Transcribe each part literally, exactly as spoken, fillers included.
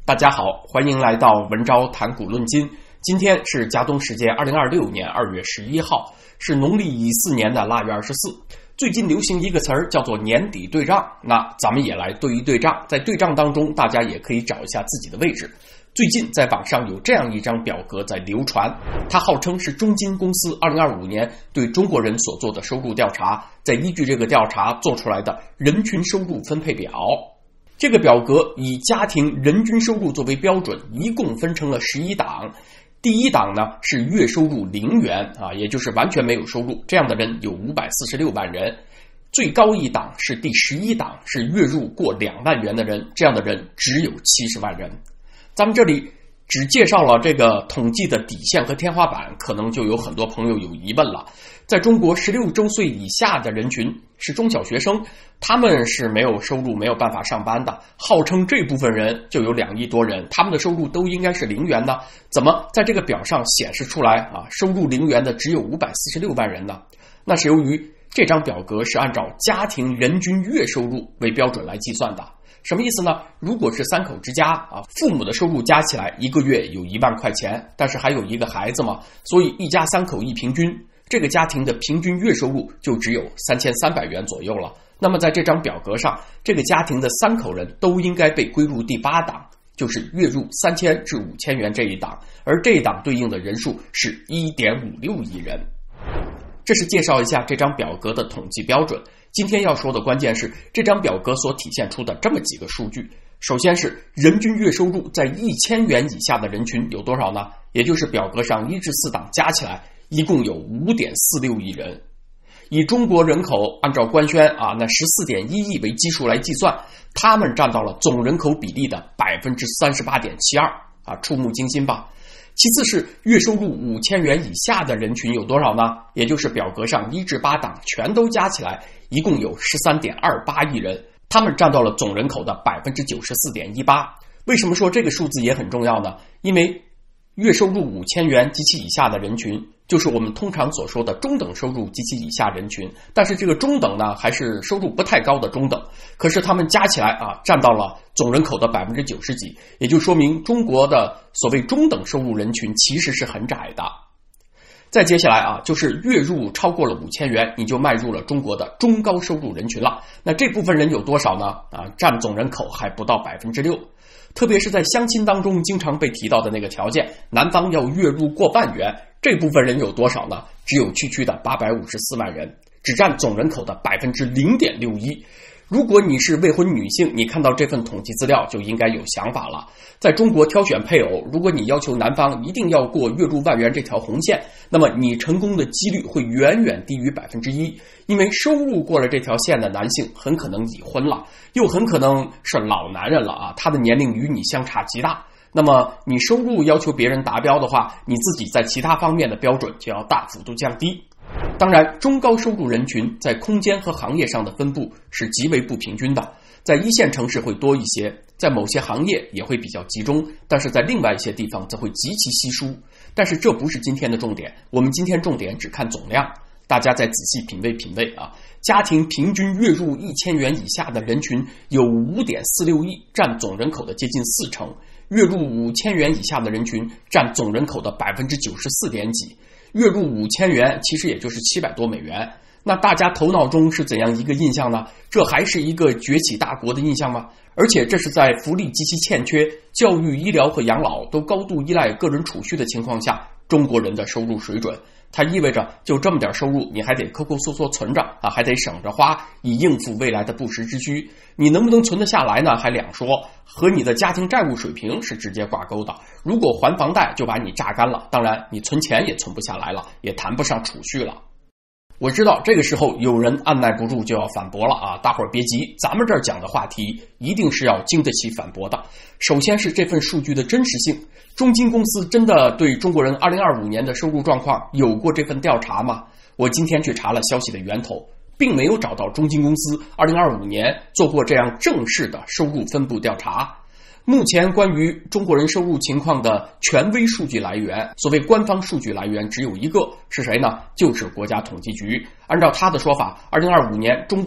大家好，欢迎来到文昭谈古论今。今天是嘉东时间二零二六年二月十一号，是农历乙巳年的腊月二十四。最近流行一个词儿叫做年底对账，那咱们也来对一对账。在对账当中，大家也可以找一下自己的位置。最近在网上有这样一张表格在流传，它号称是中金公司二零二五年对中国人所做的收入调查，再依据这个调查做出来的人均收入分配表。这个表格以家庭人均收入作为标准，一共分成了十一档。第一档呢是月收入零元啊，也就是完全没有收入，这样的人有五百四十六万人。最高一档是第十一档，是月入过两万元的人，这样的人只有七十万人。咱们这里只介绍了这个统计的底线和天花板，可能就有很多朋友有疑问了。在中国十六周岁以下的人群是中小学生，他们是没有收入没有办法上班的，号称这部分人就有两亿多人，他们的收入都应该是零元的，怎么在这个表上显示出来啊？收入零元的只有五百四十六万人呢？那是由于这张表格是按照家庭人均月收入为标准来计算的。什么意思呢？如果是三口之家啊，父母的收入加起来一个月有一万块钱，但是还有一个孩子嘛，所以一家三口一平均，这个家庭的平均月收入就只有三千三百元左右了。那么在这张表格上，这个家庭的三口人都应该被归入第八档，就是月入三千至五千元这一档，而这一档对应的人数是 一点五六亿人。这是介绍一下这张表格的统计标准。今天要说的关键是这张表格所体现出的这么几个数据。首先是人均月收入在一千元以下的人群有多少呢？也就是表格上一至四档加起来一共有 五点四六亿人。以中国人口按照官宣啊那 十四点一亿为基数来计算，他们占到了总人口比例的 百分之三十八点七二 啊，触目惊心吧。其次是月收入五千元以下的人群有多少呢？也就是表格上一至八档全都加起来一共有 十三点二八亿人，他们占到了总人口的 百分之九十四点一八。 为什么说这个数字也很重要呢？因为月收入五千元及其以下的人群就是我们通常所说的中等收入及其以下人群，但是这个中等呢还是收入不太高的中等，可是他们加起来啊占到了总人口的 百分之九十几，也就说明中国的所谓中等收入人群其实是很窄的。再接下来啊，就是月入超过了五千元，你就迈入了中国的中高收入人群了。那这部分人有多少呢？啊，占总人口还不到 百分之六。特别是在相亲当中经常被提到的那个条件，男方要月入过万元，这部分人有多少呢？只有区区的八百五十四万人，只占总人口的 百分之零点六一。如果你是未婚女性，你看到这份统计资料就应该有想法了。在中国挑选配偶，如果你要求男方一定要过月入万元这条红线，那么你成功的几率会远远低于 百分之一， 因为收入过了这条线的男性很可能已婚了，又很可能是老男人了啊，他的年龄与你相差极大。那么你收入要求别人达标的话，你自己在其他方面的标准就要大幅度降低。当然，中高收入人群在空间和行业上的分布是极为不平均的，在一线城市会多一些，在某些行业也会比较集中，但是在另外一些地方则会极其稀疏。但是这不是今天的重点，我们今天重点只看总量，大家再仔细品味品味啊。家庭平均月入一千元以下的人群有 五点四六亿，占总人口的接近四成；月入五千元以下的人群占总人口的 百分之九十四点几。月入五千元其实也就是七百多美元，那大家头脑中是怎样一个印象呢？这还是一个崛起大国的印象吗？而且这是在福利极其欠缺、教育、医疗和养老都高度依赖个人储蓄的情况下，中国人的收入水准。它意味着就这么点收入，你还得抠抠缩缩存着啊，还得省着花，以应付未来的不时之需。你能不能存得下来呢？还两说，和你的家庭债务水平是直接挂钩的。如果还房贷就把你榨干了，当然你存钱也存不下来了，也谈不上储蓄了。我知道这个时候有人按耐不住就要反驳了啊，大伙儿别急，咱们这儿讲的话题一定是要经得起反驳的。首先是这份数据的真实性，中金公司真的对中国人二零二五年的收入状况有过这份调查吗？我今天去查了消息的源头，并没有找到中金公司二零二五年做过这样正式的收入分布调查。目前关于中国人收入情况的权威数据来源，所谓官方数据来源只有一个，是谁呢？就是国家统计局。按照他的说法，二零二五年中国的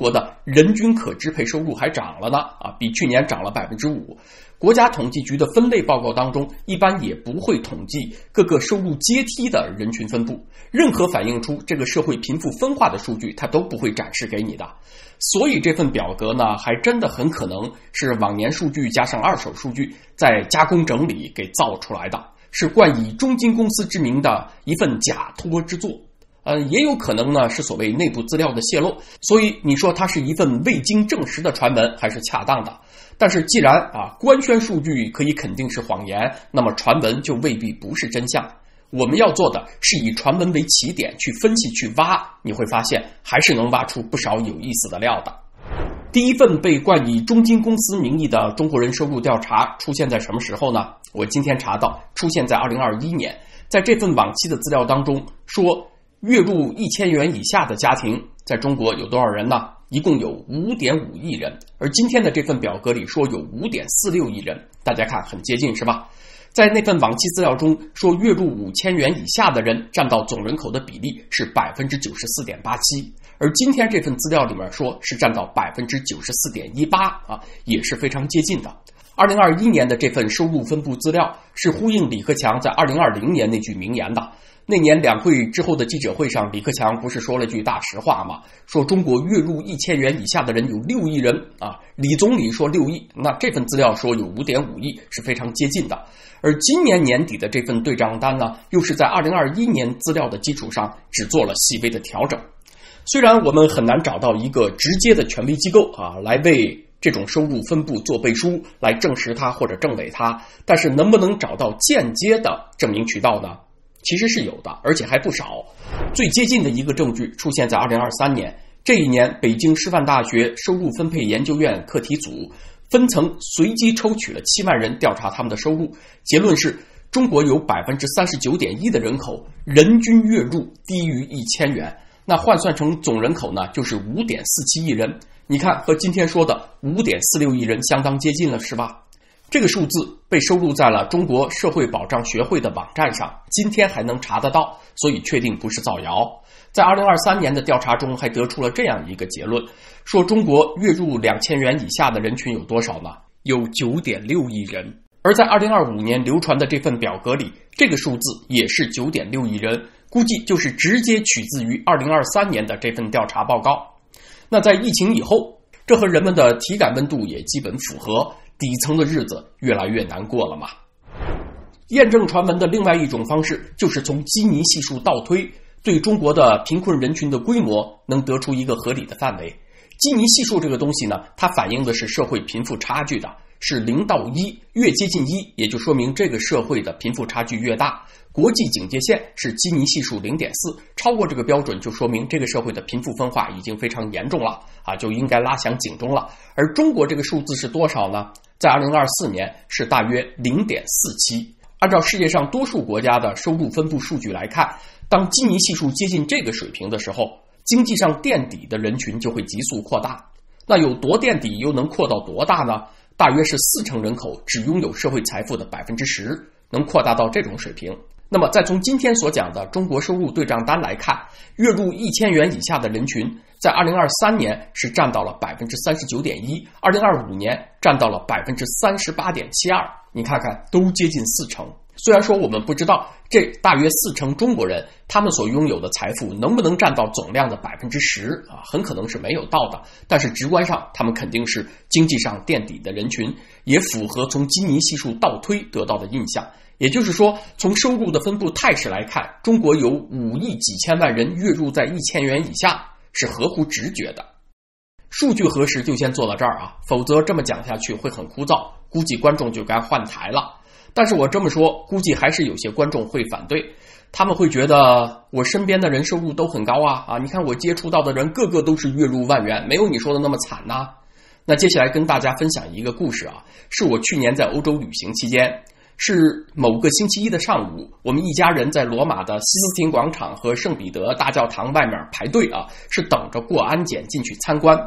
人均可支配收入还涨了呢，啊，比去年涨了 百分之五。 国家统计局的分类报告当中，一般也不会统计各个收入阶梯的人群分布，任何反映出这个社会贫富分化的数据，它都不会展示给你的。所以这份表格呢，还真的很可能是往年数据加上二手数据再加工整理给造出来的，是冠以中金公司之名的一份假托之作。呃，也有可能呢是所谓内部资料的泄露，所以你说它是一份未经证实的传闻还是恰当的。但是既然啊官宣数据可以肯定是谎言，那么传闻就未必不是真相。我们要做的是以传闻为起点去分析去挖，你会发现还是能挖出不少有意思的料的。第一份被冠以中金公司名义的中国人收入调查出现在什么时候呢？我今天查到出现在二零二一年，在这份往期的资料当中说，月入一千元以下的家庭在中国有多少人呢？一共有 五点五亿人，而今天的这份表格里说有 五点四六亿人，大家看很接近是吧？在那份往期资料中说，月入五千元以下的人占到总人口的比例是 百分之九十四点八七， 而今天这份资料里面说是占到 百分之九十四点一八 啊，也是非常接近的。二零二一年的这份收入分布资料是呼应李克强在二零二零年那句名言的。那年两会之后的记者会上，李克强不是说了句大实话吗？说中国月入一千元以下的人有六亿人啊。李总理说六亿，那这份资料说有 五点五亿，是非常接近的。而今年年底的这份对账单呢，又是在二零二一年资料的基础上只做了细微的调整。虽然我们很难找到一个直接的权威机构啊，来为这种收入分布做背书，来证实它或者证伪它，但是能不能找到间接的证明渠道呢？其实是有的，而且还不少。最接近的一个证据出现在二零二三年，这一年北京师范大学收入分配研究院课题组分层随机抽取了七万人，调查他们的收入，结论是中国有 百分之三十九点一 的人口人均月入低于一千元，那换算成总人口呢，就是 五点四七亿人。你看和今天说的 五点四六亿人相当接近了是吧？这个数字被收录在了中国社会保障学会的网站上，今天还能查得到，所以确定不是造谣。在二零二三年的调查中还得出了这样一个结论，说中国月入两千元以下的人群有多少呢？有 九点六亿人。而在二零二五年流传的这份表格里，这个数字也是 九点六亿人，估计就是直接取自于二零二三年的这份调查报告。那在疫情以后，这和人们的体感温度也基本符合，底层的日子越来越难过了嘛。验证传闻的另外一种方式，就是从基尼系数倒推，对中国的贫困人群的规模能得出一个合理的范围。基尼系数这个东西呢，它反映的是社会贫富差距的，是零到一，越接近一，也就说明这个社会的贫富差距越大。国际警戒线是基尼系数 零点四， 超过这个标准就说明这个社会的贫富分化已经非常严重了啊，就应该拉响警钟了。而中国这个数字是多少呢？在二零二四年是大约 零点四七。按照世界上多数国家的收入分布数据来看，当基尼系数接近这个水平的时候，经济上垫底的人群就会急速扩大。那有多垫底又能扩到多大呢？大约是四成人口只拥有社会财富的 百分之十， 能扩大到这种水平。那么再从今天所讲的中国收入对账单来看，月入一千元以下的人群在二零二三年是占到了 百分之三十九点一， 二零二五年占到了 百分之三十八点七二， 你看看都接近四成。虽然说我们不知道这大约四成中国人他们所拥有的财富能不能占到总量的 百分之十 啊，很可能是没有到的，但是直观上他们肯定是经济上垫底的人群，也符合从基尼系数倒推得到的印象。也就是说，从收入的分布态势来看，中国有五亿几千万人月入在一千元以下，是合乎直觉的。数据核实就先做到这儿啊，否则这么讲下去会很枯燥，估计观众就该换台了。但是我这么说，估计还是有些观众会反对，他们会觉得我身边的人收入都很高啊啊！你看我接触到的人个个都是月入万元，没有你说的那么惨呐、啊。那接下来跟大家分享一个故事啊，是我去年在欧洲旅行期间，是某个星期一的上午，我们一家人在罗马的西斯廷广场和圣彼得大教堂外面排队啊，是等着过安检进去参观。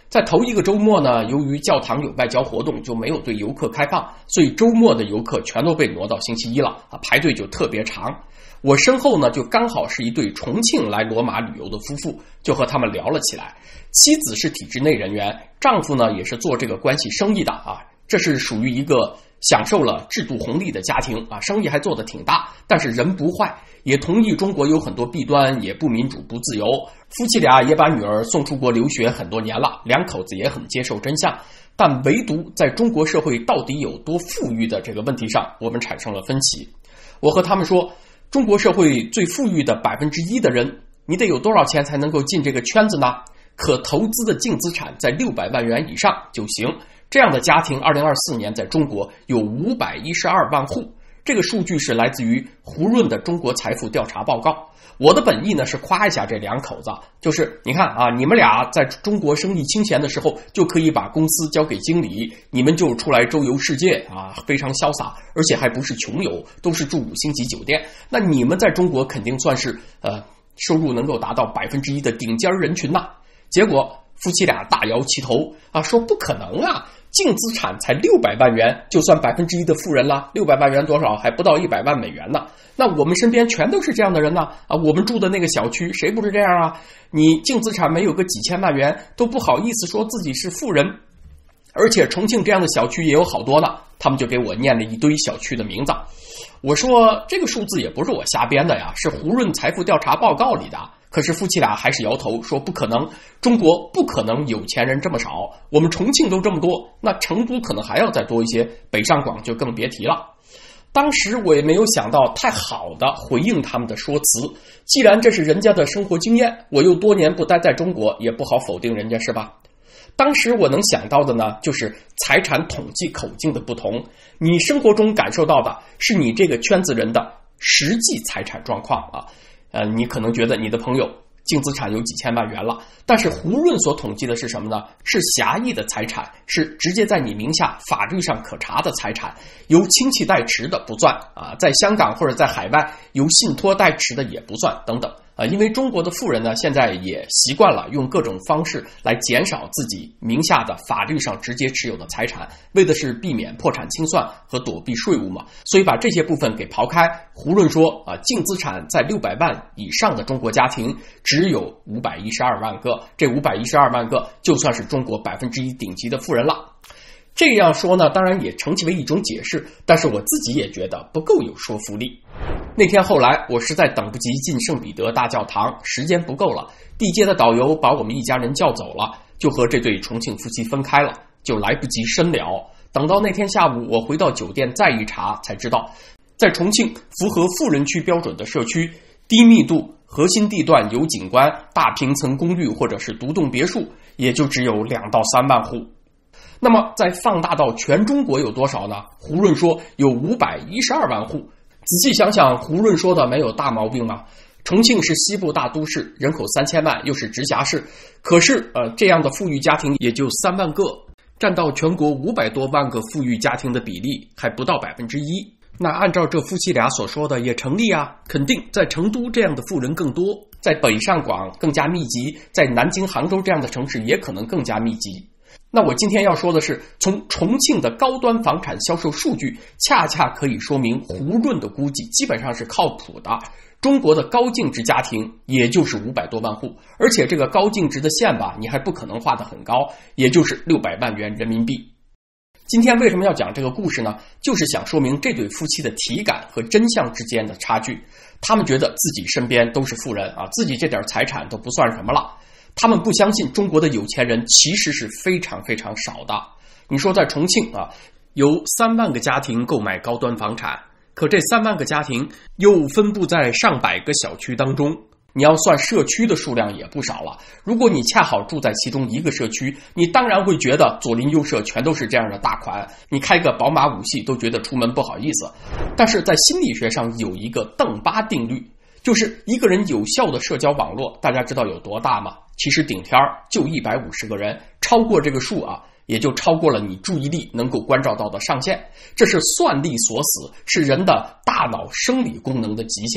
在头一个周末呢，由于教堂有外交活动，就没有对游客开放，所以周末的游客全都被挪到星期一了啊，排队就特别长。我身后呢，就刚好是一对重庆来罗马旅游的夫妇，就和他们聊了起来。妻子是体制内人员，丈夫呢也是做这个关系生意的啊，这是属于一个享受了制度红利的家庭啊，生意还做得挺大，但是人不坏，也同意中国有很多弊端，也不民主不自由。夫妻俩也把女儿送出国留学很多年了，两口子也很接受真相，但唯独在中国社会到底有多富裕的这个问题上，我们产生了分歧。我和他们说，中国社会最富裕的百分之一的人，你得有多少钱才能够进这个圈子呢？可投资的净资产在六百万元以上就行。这样的家庭二零二四年在中国有五百一十二万户，这个数据是来自于胡润的中国财富调查报告。我的本意呢是夸一下这两口子，就是你看啊，你们俩在中国生意清闲的时候就可以把公司交给经理，你们就出来周游世界啊，非常潇洒，而且还不是穷游，都是住五星级酒店。那你们在中国肯定算是呃收入能够达到百分之一的顶尖人群呐。结果夫妻俩大摇其头啊，说不可能啊，净资产才六百万元，就算百分之一的富人了。六百万元多少？还不到一百万美元呢。那我们身边全都是这样的人呢啊！我们住的那个小区谁不是这样啊？你净资产没有个几千万元，都不好意思说自己是富人。而且重庆这样的小区也有好多呢，他们就给我念了一堆小区的名字。我说这个数字也不是我瞎编的呀，是胡润财富调查报告里的。可是夫妻俩还是摇头说不可能，中国不可能有钱人这么少，我们重庆都这么多，那成都可能还要再多一些，北上广就更别提了。当时我也没有想到太好的回应他们的说辞，既然这是人家的生活经验，我又多年不待在中国，也不好否定人家是吧？当时我能想到的呢，就是财产统计口径的不同，你生活中感受到的是你这个圈子人的实际财产状况啊。呃，你可能觉得你的朋友净资产有几千万元了，但是胡润所统计的是什么呢？是狭义的财产，是直接在你名下法律上可查的财产，由亲戚代持的不算啊，在香港或者在海外由信托代持的也不算等等啊。因为中国的富人呢，现在也习惯了用各种方式来减少自己名下的法律上直接持有的财产，为的是避免破产清算和躲避税务嘛，所以把这些部分给刨开。胡润说啊，净资产在六百万以上的中国家庭只有五百一十二万个，这五百一十二万个就算是中国百分之一顶级的富人了。这样说呢，当然也称其为一种解释，但是我自己也觉得不够有说服力。那天后来我实在等不及进圣彼得大教堂，时间不够了，地接的导游把我们一家人叫走了，就和这对重庆夫妻分开了，就来不及深聊。等到那天下午我回到酒店再一查，才知道在重庆符合富人区标准的社区，低密度核心地段有景观大平层公寓或者是独栋别墅也就只有两到三万户。那么再放大到全中国有多少呢？胡润说有五百一十二万户。仔细想想，胡润说的没有大毛病吗？重庆是西部大都市，人口三千万，又是直辖市，可是呃，这样的富裕家庭也就三万个，占到全国五百多万个富裕家庭的比例还不到百分之一。那按照这夫妻俩所说的也成立啊，肯定在成都这样的富人更多，在北上广更加密集，在南京、杭州这样的城市也可能更加密集。那我今天要说的是，从重庆的高端房产销售数据恰恰可以说明胡润的估计基本上是靠谱的。中国的高净值家庭也就是五百多万户，而且这个高净值的线吧，你还不可能画得很高，也就是六百万元人民币。今天为什么要讲这个故事呢？就是想说明这对夫妻的体感和真相之间的差距。他们觉得自己身边都是富人啊，自己这点财产都不算什么了。他们不相信中国的有钱人其实是非常非常少的。你说在重庆啊，有三万个家庭购买高端房产，可这三万个家庭又分布在上百个小区当中，你要算社区的数量也不少了。如果你恰好住在其中一个社区，你当然会觉得左邻右舍全都是这样的大款，你开个宝马五系都觉得出门不好意思。但是在心理学上有一个邓巴定律，就是一个人有效的社交网络，大家知道有多大吗？其实顶天就一百五十个人，超过这个数啊，也就超过了你注意力能够关照到的上限。这是算力锁死，是人的大脑生理功能的极限。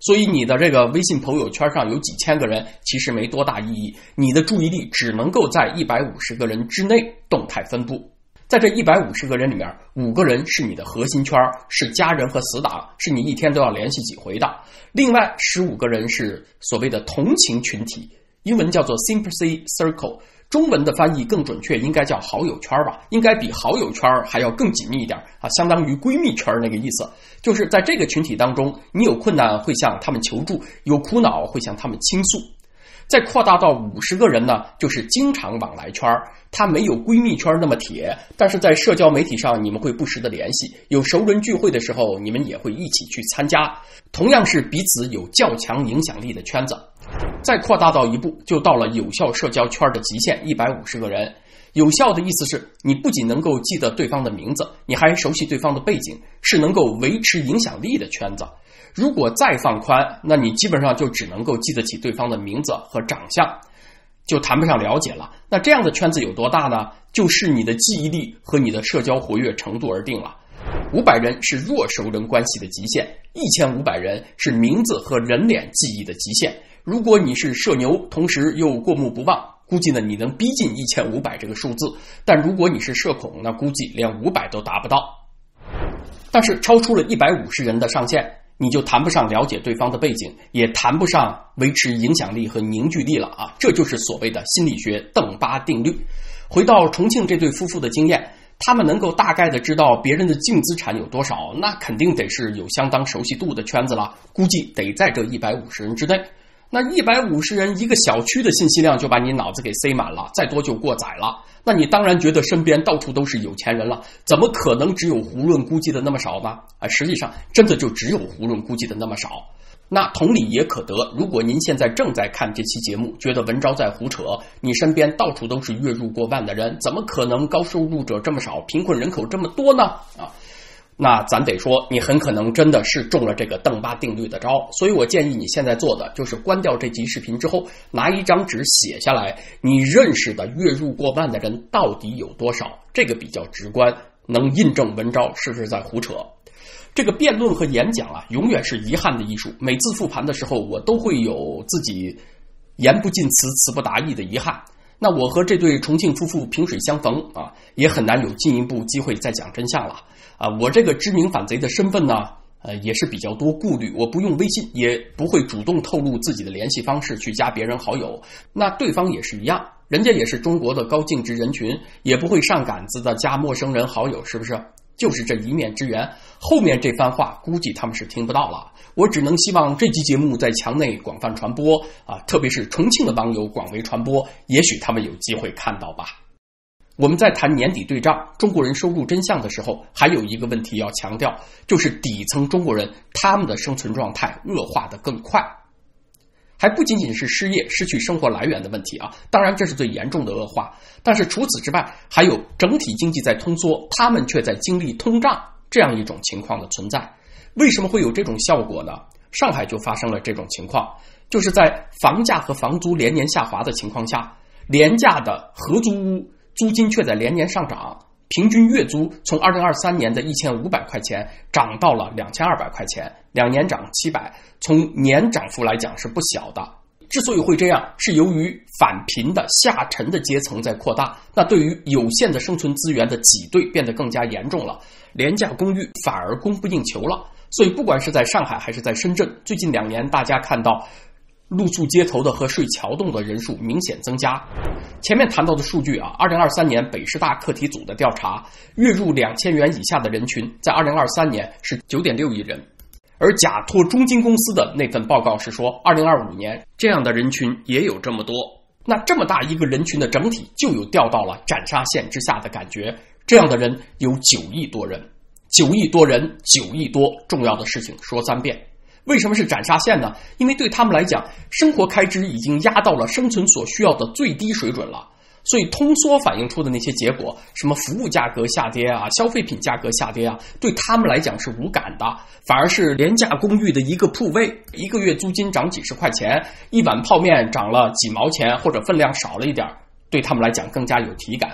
所以你的这个微信朋友圈上有几千个人，其实没多大意义，你的注意力只能够在一百五十个人之内动态分布。在这一百五十个人里面，五个人是你的核心圈，是家人和死党，是你一天都要联系几回的。另外十五个人是所谓的同情群体，英文叫做 sympathy circle， 中文的翻译更准确，应该叫好友圈吧，应该比好友圈还要更紧密一点啊，相当于闺蜜圈那个意思。就是在这个群体当中，你有困难会向他们求助，有苦恼会向他们倾诉。再扩大到五十个人呢，就是经常往来圈，它没有闺蜜圈那么铁，但是在社交媒体上你们会不时的联系，有熟人聚会的时候你们也会一起去参加，同样是彼此有较强影响力的圈子。再扩大到一步，就到了有效社交圈的极限，一百五十个人。有效的意思是你不仅能够记得对方的名字，你还熟悉对方的背景，是能够维持影响力的圈子。如果再放宽，那你基本上就只能够记得起对方的名字和长相，就谈不上了解了。那这样的圈子有多大呢？就是你的记忆力和你的社交活跃程度而定了。五百人是弱熟人关系的极限，一千五百人是名字和人脸记忆的极限。如果你是社牛，同时又过目不忘，估计呢你能逼近一千五百这个数字，但如果你是社恐，那估计连五百都达不到。但是超出了一百五十人的上限，你就谈不上了解对方的背景，也谈不上维持影响力和凝聚力了啊！这就是所谓的心理学邓巴定律。回到重庆这对夫妇的经验，他们能够大概的知道别人的净资产有多少，那肯定得是有相当熟悉度的圈子了，估计得在这一百五十人之内。那一百五十人一个小区的信息量就把你脑子给塞满了，再多就过载了。那你当然觉得身边到处都是有钱人了，怎么可能只有胡润估计的那么少呢？啊，实际上真的就只有胡润估计的那么少。那同理也可得，如果您现在正在看这期节目，觉得文昭在胡扯，你身边到处都是月入过万的人，怎么可能高收入者这么少，贫困人口这么多呢？啊，那咱得说你很可能真的是中了这个邓巴定律的招。所以我建议你现在做的就是关掉这集视频之后，拿一张纸写下来你认识的月入过万的人到底有多少，这个比较直观，能印证文昭是不是在胡扯。这个辩论和演讲啊，永远是遗憾的艺术。每次复盘的时候，我都会有自己言不尽词词不达意的遗憾。那我和这对重庆夫妇萍水相逢啊，也很难有进一步机会再讲真相了啊！我这个知名反贼的身份呢，呃，也是比较多顾虑。我不用微信，也不会主动透露自己的联系方式去加别人好友。那对方也是一样，人家也是中国的高净值人群，也不会上杆子的加陌生人好友，是不是？就是这一面之缘，后面这番话估计他们是听不到了。我只能希望这期节目在墙内广泛传播啊，特别是重庆的网友广为传播，也许他们有机会看到吧。我们在谈年底对账中国人收入真相的时候，还有一个问题要强调，就是底层中国人他们的生存状态恶化得更快。还不仅仅是失业失去生活来源的问题啊，当然这是最严重的恶化，但是除此之外还有整体经济在通缩，他们却在经历通胀这样一种情况的存在。为什么会有这种效果呢？上海就发生了这种情况，就是在房价和房租连年下滑的情况下，廉价的合租屋租金却在连年上涨，平均月租从二零二三年的一千五百块钱涨到了两千二百块钱，两年涨七百，从年涨幅来讲是不小的。之所以会这样，是由于反贫的下沉的阶层在扩大，那对于有限的生存资源的挤兑变得更加严重了，廉价公寓反而供不应求了。所以不管是在上海还是在深圳，最近两年大家看到露宿街头的和睡桥洞的人数明显增加。前面谈到的数据啊，二零二三年北师大课题组的调查，月入两千元以下的人群在二零二三年是 九点六亿人，而甲托中金公司的那份报告是说二零二五年这样的人群也有这么多。那这么大一个人群的整体就有掉到了斩杀线之下的感觉，这样的人有九亿多人，九亿多人，九亿多，重要的事情说三遍。为什么是斩杀线呢？因为对他们来讲，生活开支已经压到了生存所需要的最低水准了，所以通缩反映出的那些结果，什么服务价格下跌啊，消费品价格下跌啊，对他们来讲是无感的，反而是廉价公寓的一个铺位，一个月租金涨几十块钱，一碗泡面涨了几毛钱，或者分量少了一点，对他们来讲更加有体感。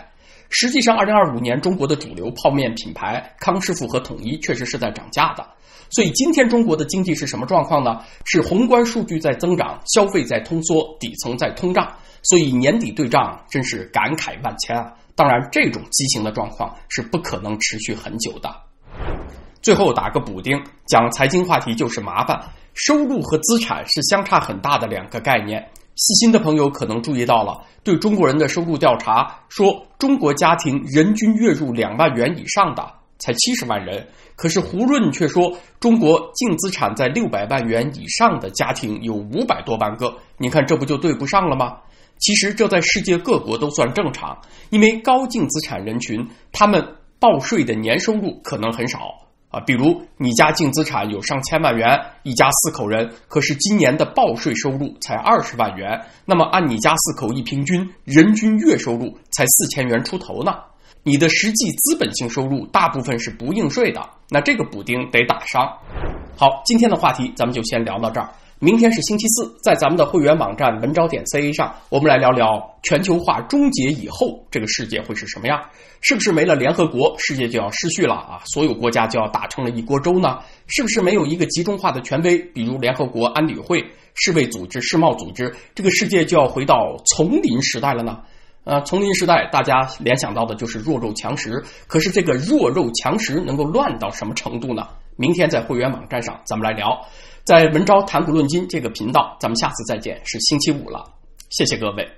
实际上二零二五年中国的主流泡面品牌康师傅和统一确实是在涨价的。所以今天中国的经济是什么状况呢？是宏观数据在增长，消费在通缩，底层在通胀。所以年底对账真是感慨万千啊！当然，这种畸形的状况是不可能持续很久的。最后打个补丁，讲财经话题就是麻烦，收入和资产是相差很大的两个概念。细心的朋友可能注意到了，对中国人的收入调查说，中国家庭人均月入两万元以上的才七十万人，可是胡润却说中国净资产在六百万元以上的家庭有五百多万个，你看这不就对不上了吗？其实这在世界各国都算正常，因为高净资产人群他们报税的年收入可能很少啊，比如你家净资产有上千万元，一家四口人，可是今年的报税收入才二十万元，那么按你家四口一平均，人均月收入才四千元出头呢。你的实际资本性收入大部分是不应税的，那这个补丁得打上。好，今天的话题咱们就先聊到这儿。明天是星期四，在咱们的会员网站文招点 C A 上，我们来聊聊全球化终结以后这个世界会是什么样？是不是没了联合国，世界就要失序了啊？所有国家就要打成了一锅粥呢？是不是没有一个集中化的权威，比如联合国安理会、世卫组织、世贸组织，这个世界就要回到丛林时代了呢？呃，丛林时代大家联想到的就是弱肉强食，可是这个弱肉强食能够乱到什么程度呢？明天在会员网站上咱们来聊，在文招谈股论金这个频道，咱们下次再见，是星期五了，谢谢各位。